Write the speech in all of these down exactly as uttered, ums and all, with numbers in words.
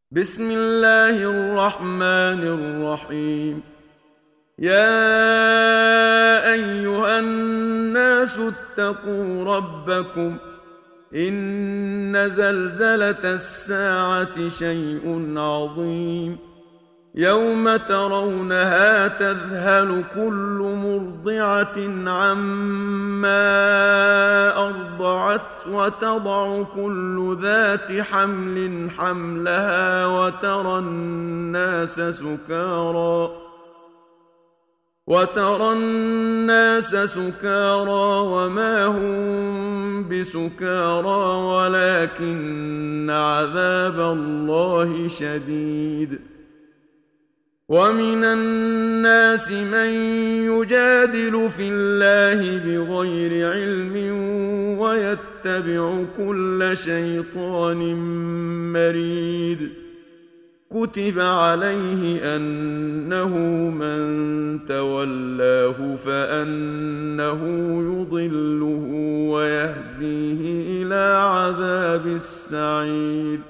بسم الله الرحمن الرحيم. يا أيها الناس اتقوا ربكم، إن زلزلة الساعة شيء عظيم. يوم ترونها تذهل كل مرضعة عما أرضعت وتضع كل ذات حمل حملها وترى الناس سكارى وترى الناس سكارى وما هم بسكارى ولكن عذاب الله شديد. ومن الناس من يجادل في الله بغير علم ويتبع كل شيطان مريد. كتب عليه أنه من تولاه فأنه يضله ويهديه إلى عذاب السعير.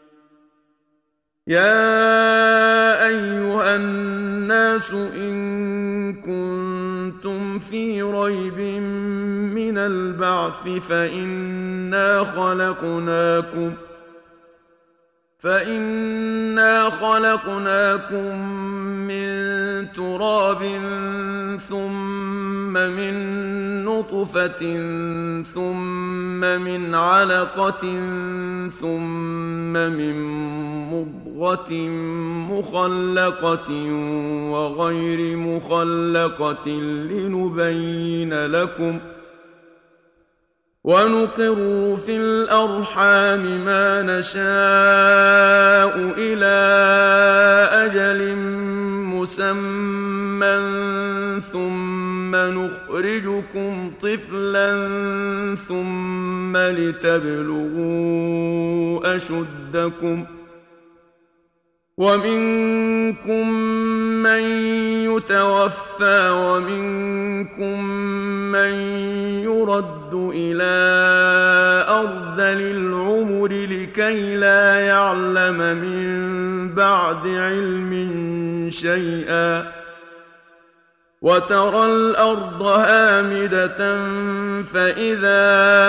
يا أيها الناس إن كنتم في ريب من البعث فإنا خلقناكم فإنا خلقناكم من تراب ثم من نطفة ثم من علقة ثم من مضغة مخلقة وغير مخلقة لنبين لكم، ونقر في الأرحام ما نشاء إلى أجل مسمى ثم نخرجكم طفلا ثم لتبلغوا أشدكم، ومنكم من يتوفى ومنكم من يرد إلى أرذل العمر لكي لا يعلم من بعد علم شيئا. وترى الأرض هامدة فإذا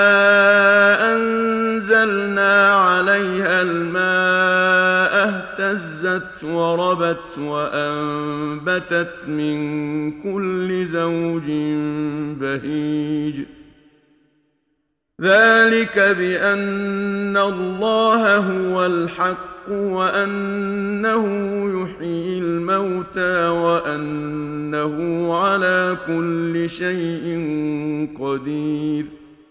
أنزلنا عليها الماء اهتزت وربت وأنبتت من كل زوج بهيج. ذلك بأن الله هو الحق وأنه يحيي الموتى وأنه على كل شيء قدير،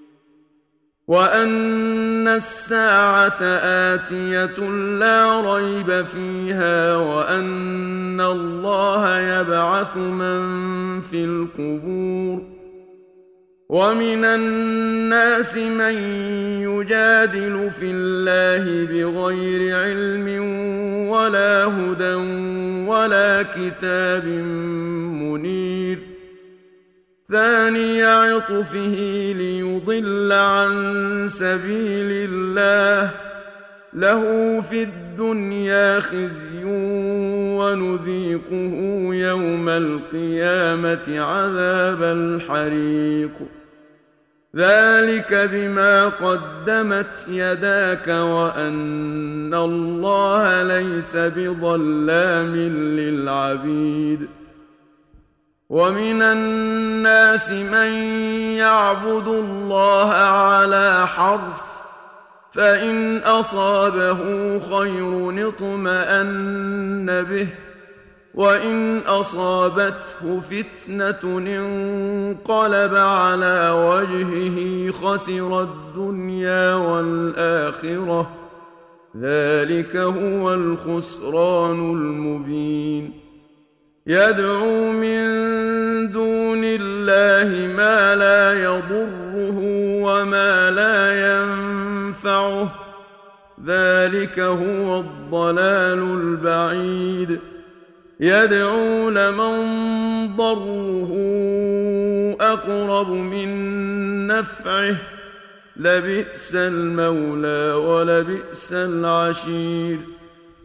وأن الساعة آتية لا ريب فيها، وأن الله يبعث من في القبور. ومن الناس من يجادل في الله بغير علم ولا هدى ولا كتاب منير. ثاني عطفه ليضل عن سبيل الله، له في الدنيا خزي ونذيقه يوم القيامة عذاب الحريق. ذلك بما قدمت يداك وأن الله ليس بظلام للعبيد. ومن الناس من يعبد الله على حرف، فإن أصابه خير اطمأن به، وإن أصابته فتنة انقلب على وجهه خسر الدنيا والآخرة. ذلك هو الخسران المبين. يدعو من دون الله ما لا يضره وما لا ينفعه، ذلك هو الضلال البعيد. يدعو لمن ضره أقرب من نفعه، لبئس المولى ولبئس العشير.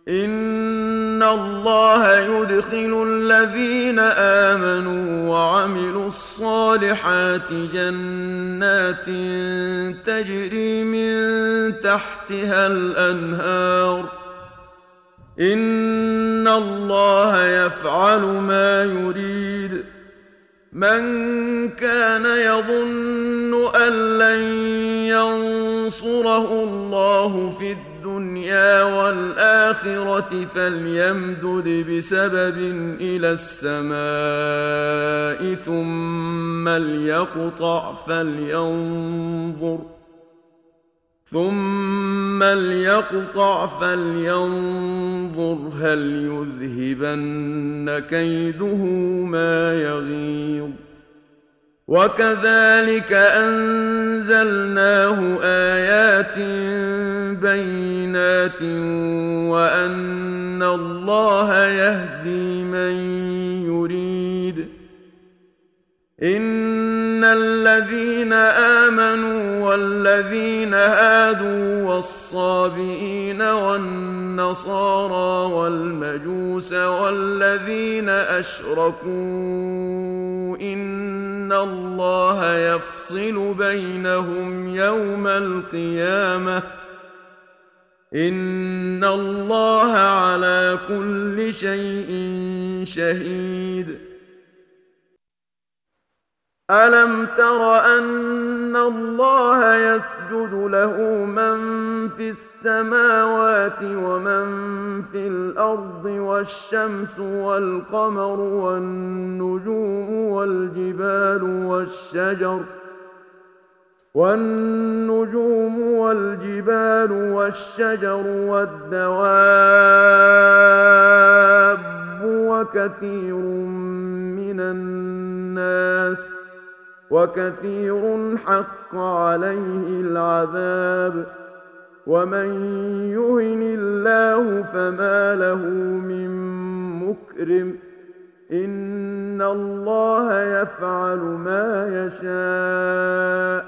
إن الله يدخل الذين آمنوا وعملوا الصالحات جنات تجري من تحتها الأنهار إن الله يفعل ما يريد من كان يظن أن لن ينصره الله في الدنيا والآخرة فليمدد بسبب إلى السماء ثم ليقطع فلينظر ثم ليقطع فلينظر هل يذهبن كيده ما يغيظ وكذلك أنزلناه آيات بينات وأن الله يهدي من يريد إن الذين آمنوا والذين هادوا والصابئين والنصارى والمجوس والذين أشركوا إن الله يفصل بينهم يوم القيامة إن الله على كل شيء شهيد ألم تر أن الله يسجد له من في السماوات ومن في الأرض والشمس والقمر والنجوم والجبال والشجر والنجوم والجبال والشجر والدواب وكثير من الناس وكثير حق عليه العذاب ومن يهن الله فما له من مكرم إن الله يفعل ما يشاء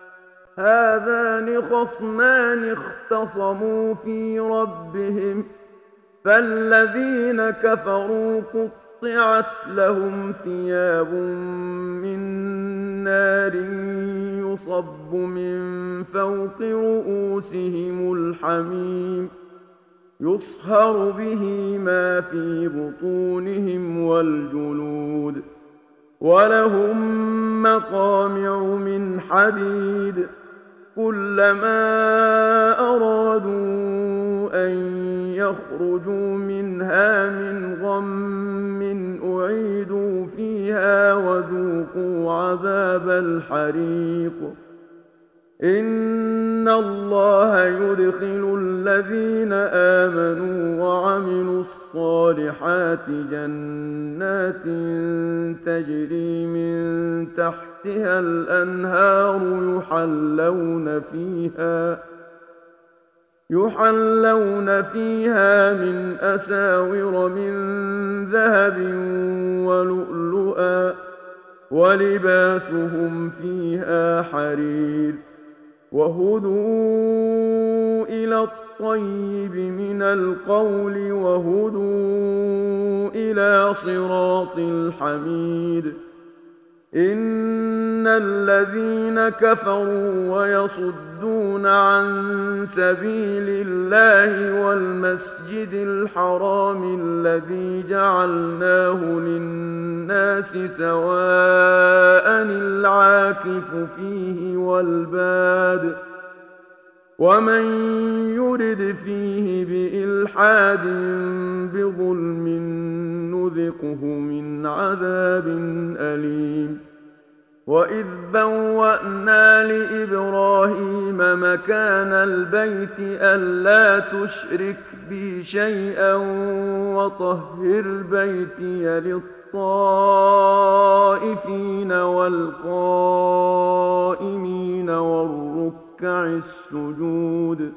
هذان خصمان اختصموا في ربهم فالذين كفروا قطعت لهم ثياب من نار يصب من فوق رؤوسهم الحميم يصهر به ما في بطونهم والجلود ولهم مقامع من حديد كلما أرادوا أن يخرجوا منها من غم أعيدوا فيها وذوقوا عذاب الحريق إن الله يدخل الذين آمنوا وعملوا الصالحات جنات تجري من تحتها الأنهار يحلون فيها يحلون فيها من أساور من ذهب ولؤلؤا ولباسهم فيها حرير وهدوا إلى الطيب من القول وهدوا إلى صراط الحميد إن الذين كفروا ويصدون عن سبيل الله والمسجد الحرام الذي جعلناه للناس سواء العاكف فيه والباد ومن يرد فيه بإلحاد بظلم نذقه من عذاب أليم وإذ بوأنا لإبراهيم مكان البيت ألا تشرك بي شيئا وطهر بيتي للطائفين والقائمين والركع السجود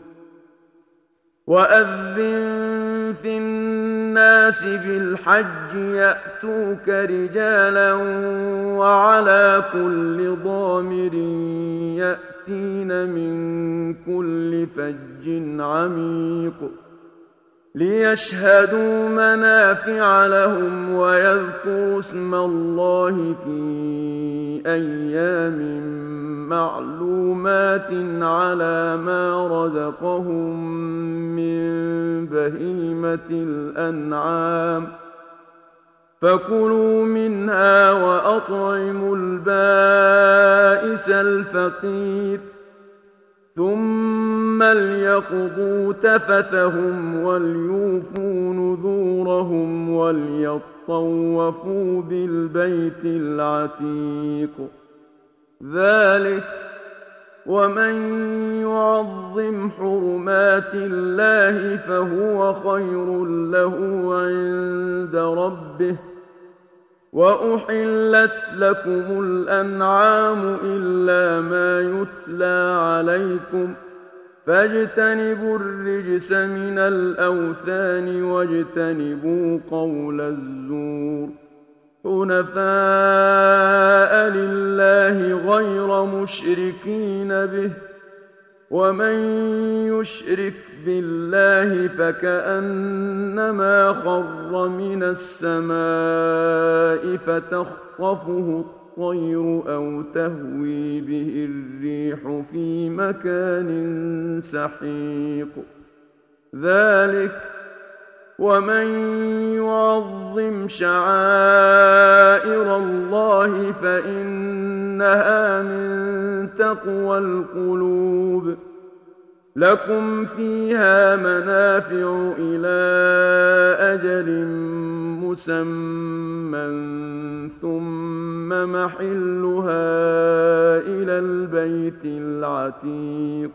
وأذن في الناس بالحج يأتوك رجالا وعلى كل ضامر يأتين من كل فج عميق ليشهدوا منافع لهم ويذكروا اسم الله في أيام معلومات على ما رزقهم من بهيمة الأنعام فكلوا منها وأطعموا البائس الفقير ثم ليقضوا تفثهم وليوفوا نذورهم وليطوفوا بالبيت العتيق ذلك ومن يعظم حرمات الله فهو خير له عند ربه وأحلت لكم الأنعام إلا ما يتلى عليكم فاجتنبوا الرجس من الأوثان واجتنبوا قول الزور حنفاء لله غير مشركين به ومن يشرك بالله فكأنما خر من السماء فتخطفه الطير أو تهوي به الريح في مكان سحيق ذلك ومن يعظم شعائر الله فإنها من تقوى القلوب لكم فيها منافع إلى أجل مسمى ثم محلها إلى البيت العتيق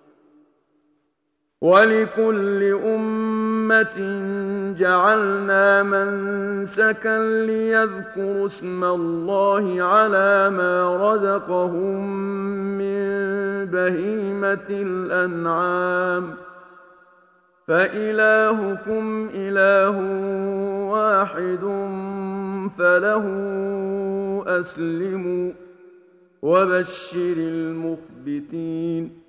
ولكل أمة جعلنا منسكا ليذكروا اسم الله على ما رزقهم من بهيمة الأنعام فإلهكم إله واحد فله أسلموا وبشر المخبتين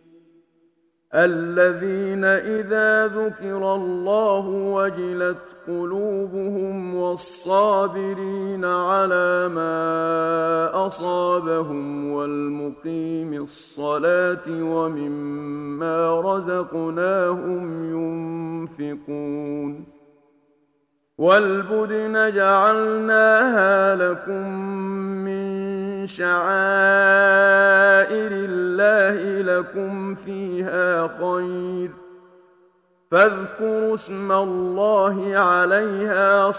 الذين إذا ذكر الله وجلت قلوبهم والصابرين على ما أصابهم والمقيم الصلاة ومما رزقناهم ينفقون والبدن جعلناها لكم من شعائر الله لكم فيها خير فاذكروا اسم الله عليها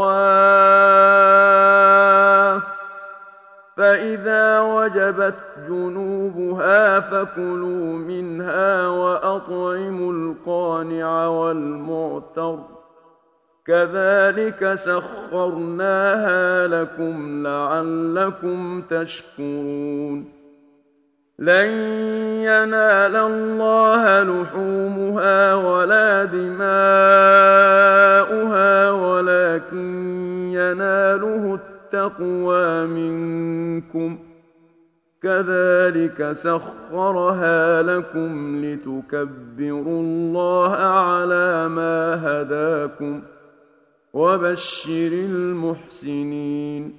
صواف فإذا وجبت جنوبها فكلوا منها وأطعموا القانع والمعتر كذلك سخرناها لكم لعلكم تشكرون لن ينال الله لحومها ولا دماؤها ولكن يناله التقوى منكم كذلك سخرها لكم لتكبروا الله على ما هداكم وبشر المحسنين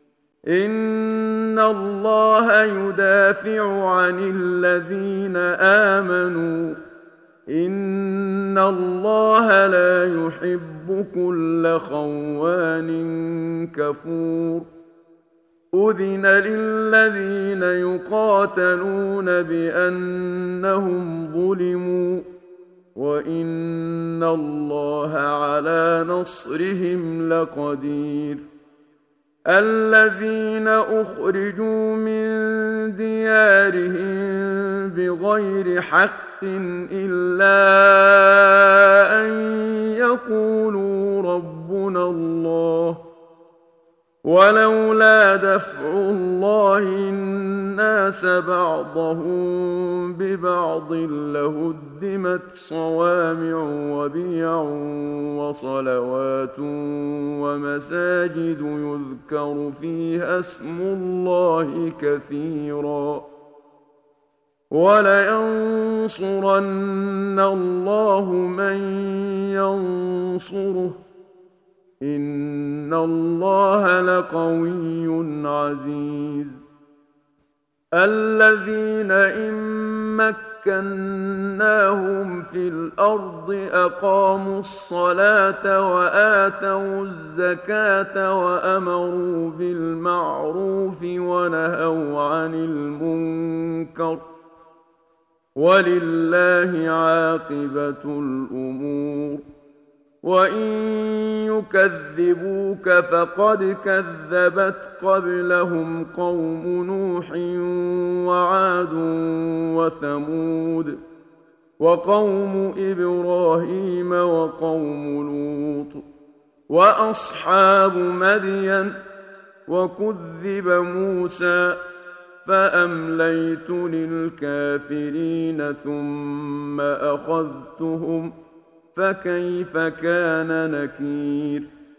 إن الله يدافع عن الذين آمنوا إن الله لا يحب كل خوان كفور أذن للذين يقاتلون بأنهم ظلموا وإن الله على نصرهم لقدير الذين أخرجوا من ديارهم بغير حق إلا أن يقولوا ربنا الله ولولا دفع الله الناس بعضهم ببعض لهدمت صوامع وبيع وصلوات ومساجد يذكر فيها اسم الله كثيرا وَلَيَنصُرَنَّ اللَّهُ مَن يَنصُرُهُ ۗ إِنَّ اللَّهَ لَقَوِيٌّ عَزِيزٌ. الَّذِينَ إِن مَّكَّنَّاهُمْ فِي الْأَرْضِ أَقَامُوا الصَّلَاةَ وَآتَوُا الزَّكَاةَ وَأَمَرُوا بِالْمَعْرُوفِ وَنَهَوْا عَنِ الْمُنكَرِ ۗ وَلِلَّهِ عَاقِبَةُ الْأُمُورِ. وَإِن يُكَذِّبُوكَ فَقَدْ كَذَّبَتْ قَبْلَهُمْ قَوْمُ نُوحٍ وَعَادٌ وَثَمُودُ وَقَوْمُ إِبْرَاهِيمَ وَقَوْمُ لُوطٍ وَأَصْحَابُ مَدْيَنَ. وَكُذِّبَ مُوسَىٰ فَأَمْلَيْتُ لِلْكَافِرِينَ ثُمَّ أَخَذْتُهُمْ فَكَيْفَ كَانَ نَكِيرِ.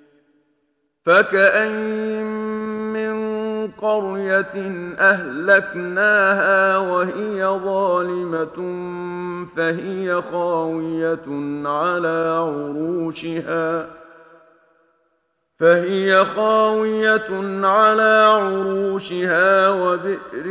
فَكَأَيِّن مِّن قَرْيَةٍ أَهْلَكْنَاهَا وَهِيَ ظَالِمَةٌ فَهِيَ خَاوِيَةٌ عَلَىٰ عُرُوشِهَا فهي خاوية على عروشها وبئر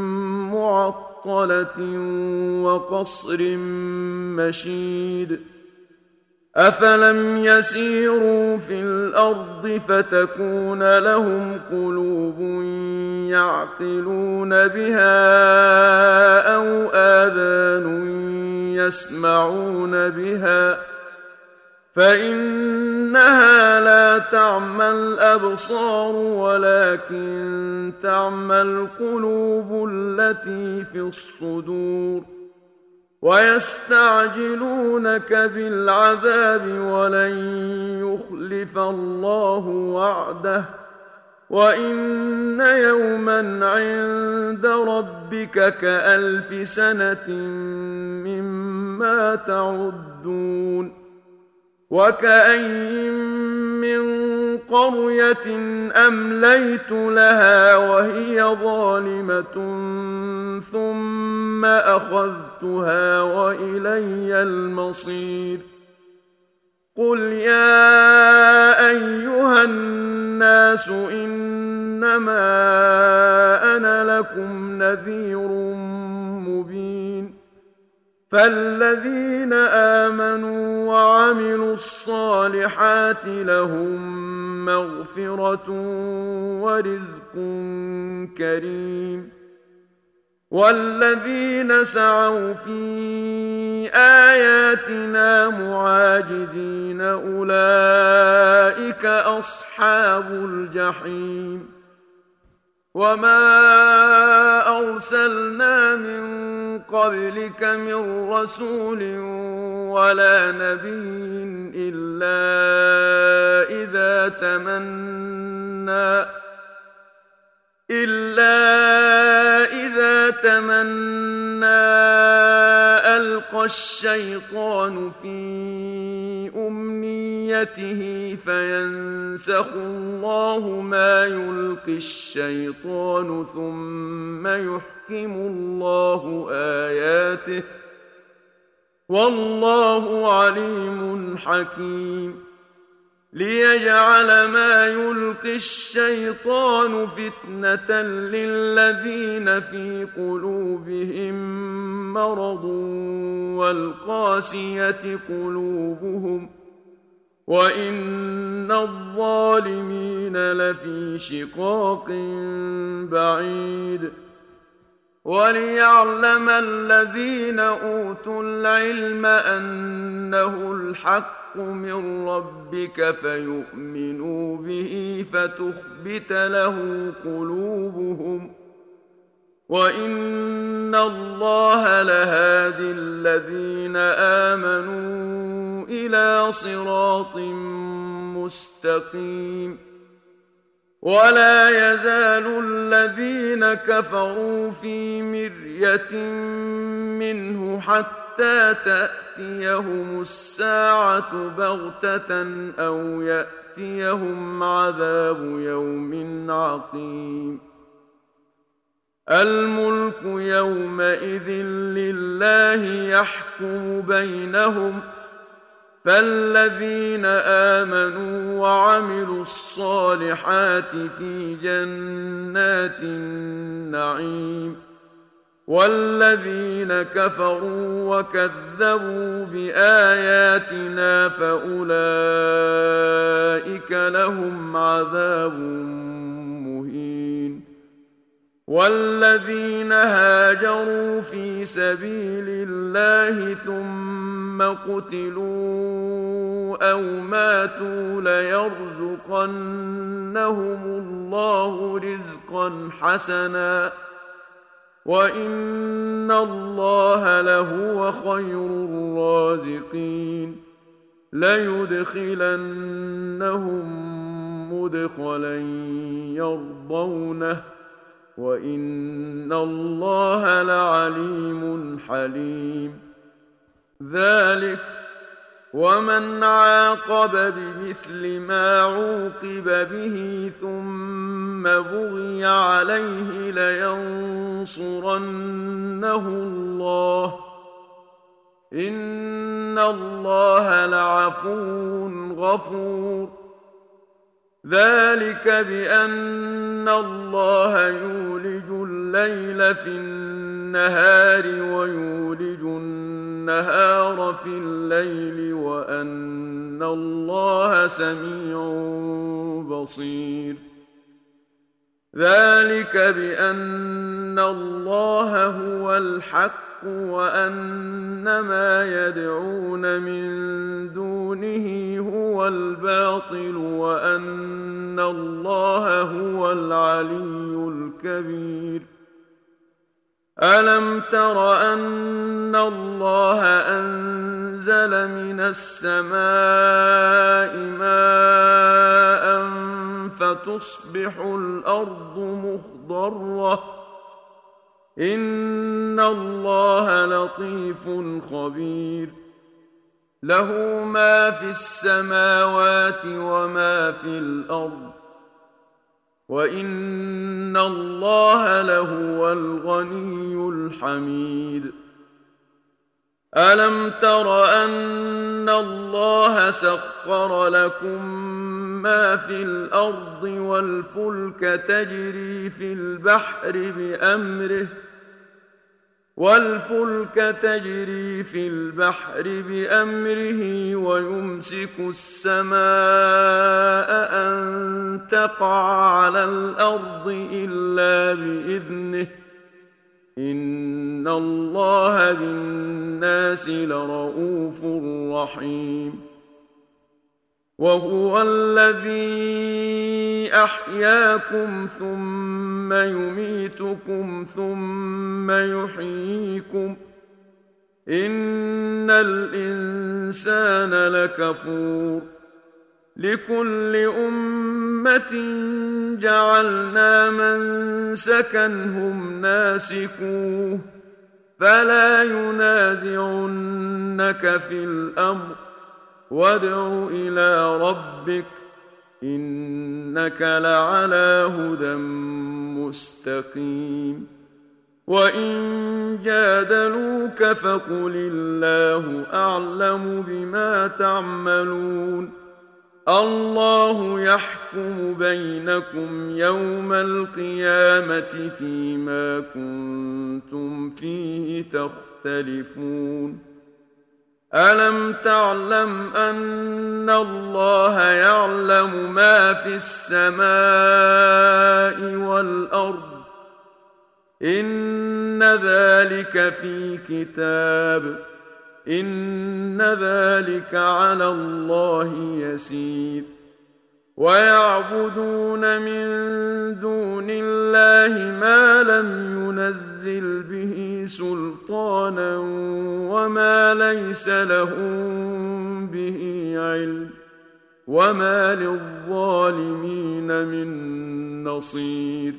معطلة وقصر مشيد. أفلم يسيروا في الأرض فتكون لهم قلوب يعقلون بها أو آذان يسمعون بها فإنها لا تعمى الأبصار ولكن تعمى القلوب التي في الصدور. ويستعجلونك بالعذاب ولن يخلف الله وعده وإن يوما عند ربك كألف سنة مما تعدون. وكأين من قرية أمليت لها وهي ظالمة ثم أخذتها وإلي المصير. قل يا أيها الناس إنما أنا لكم نذير مبين. فالذين آمنوا وعملوا الصالحات لهم مغفرة ورزق كريم. والذين سعوا في آياتنا معاجزين أولئك أصحاب الجحيم. وما أرسلنا من قبلك من رسول ولا نبي إلا إذا تمنى إلا إذا تمنى ألقى الشيطان في أمنيته فينسخ الله ما يلقي الشيطان ثم يحكم الله آياته والله عليم حكيم. ليجعل ما يلقي الشيطان فتنة للذين في قلوبهم مرض والقاسية قلوبهم وإن الظالمين لفي شقاق بعيد. وليعلم الذين أوتوا العلم أنه الحق من ربك فيؤمنوا به فتخبت له قلوبهم وإن الله لهادي الذين آمنوا إلى صراط مستقيم. ولا يزال الذين كفروا في مرية منه حتى تأتيهم الساعة بغتة أو يأتيهم عذاب يوم عقيم. الملك يومئذ لله يحكم بينهم فالذين آمنوا وعملوا الصالحات في جنات النعيم والذين كفروا وكذبوا بآياتنا فأولئك لهم عذاب مهين والذين هاجروا في سبيل الله ثم قتلوا أو ماتوا ليرزقنهم الله رزقا حسنا وإن الله لهو خير الرازقين ليدخلنهم مدخلا يرضونه وإن الله لعليم حليم ذلك ومن عاقب بمثل ما عوقب به ثم بغي عليه لينصرنه الله إن الله لعفو غفور ذلك بأن الله يولج الليل في النهار ويولج النهار في الليل وأن الله سميع بصير ذلك بأن الله هو الحق وأن ما يدعون من دونه هو الباطل وأن الله هو العلي الكبير ألم تر أن الله أنزل من السماء ماء فتصبح الأرض مخضرة إن الله لطيف خبير له ما في السماوات وما في الأرض وإن الله لهو الغني الحميد ألم تر أن الله سخر لكم ما في الأرض والفلك تجري في البحر بأمره والفلك تجري في البحر بأمره ويمسك السماء أن تقع على الأرض إلا بإذنه إن الله بالناس لرؤوف رحيم وهو الذي أحياكم ثم يميتكم ثم يحييكم إن الإنسان لكفور لكل أمة جعلنا منسكا هم ناسكوه فلا ينازعنك في الأمر وادع إلى ربك إنك لعلى هدى مستقيم وإن جادلوك فقل الله أعلم بما تعملون الله يحكم بينكم يوم القيامة فيما كنتم فيه تختلفون ألم تعلم أن الله يعلم ما في السماء والأرض إن ذلك في كتاب إن ذلك على الله يسير ويعبدون من دون الله ما لم ينزل به سلطانا وما ليس لهم به علم وما للظالمين من نصير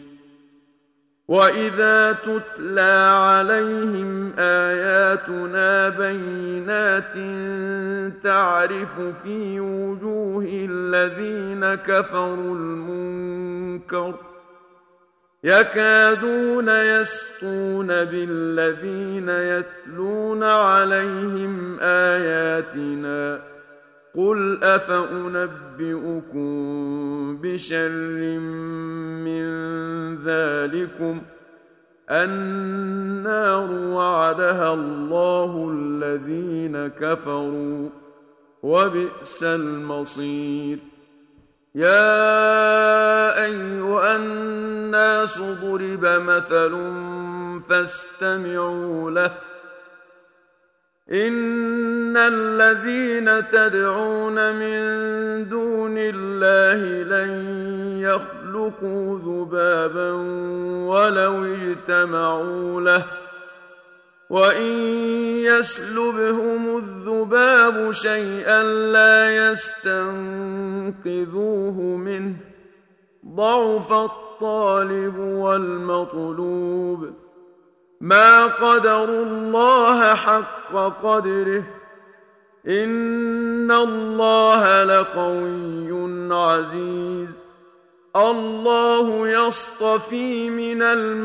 وإذا تتلى عليهم آياتنا بينات تعرف في وجوه الذين كفروا المنكر يكادون يسطون بالذين يتلون عليهم آياتنا قل أفأنبئكم بشر من ذلكم النار وعدها الله الذين كفروا وبئس المصير. يا أيها الناس ضرب مثل فاستمعوا له إن الذين تدعون من دون الله لن يخلقوا ذبابا ولو اجتمعوا له وإن يسلبهم الذباب شيئا لا يستنقذوه منه ضعف الطالب والمطلوب ما قدروا الله حق قدره إن الله لقوي عزيز. الله يصطفي من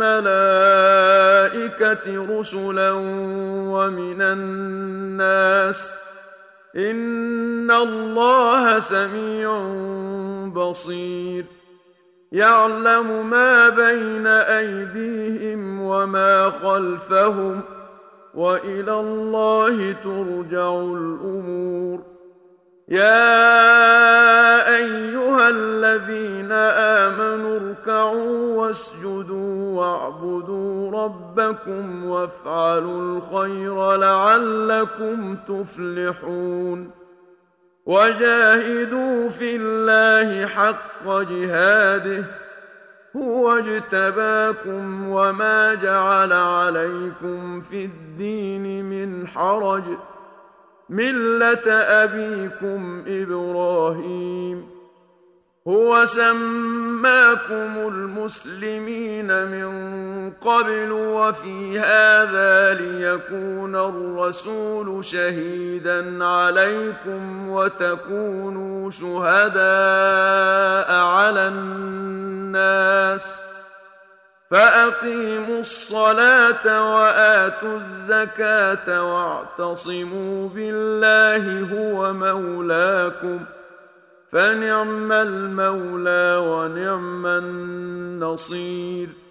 الملائكة رسلا ومن الناس إن الله سميع بصير. يعلم ما بين أيديهم وما خلفهم وإلى الله ترجع الأمور. يا أيها الذين آمنوا اركعوا واسجدوا واعبدوا ربكم وافعلوا الخير لعلكم تفلحون. وجاهدوا في الله حق جهاده هو اجتباكم وما جعل عليكم في الدين من حرج ملة أبيكم إبراهيم هو سماكم المسلمين من قبل وفي هذا ليكون الرسول شهيدا عليكم وتكونوا شهداء على الناس فأقيموا الصلاة وآتوا الزكاة واعتصموا بالله هو مولاكم فنعم المولى ونعم النصير.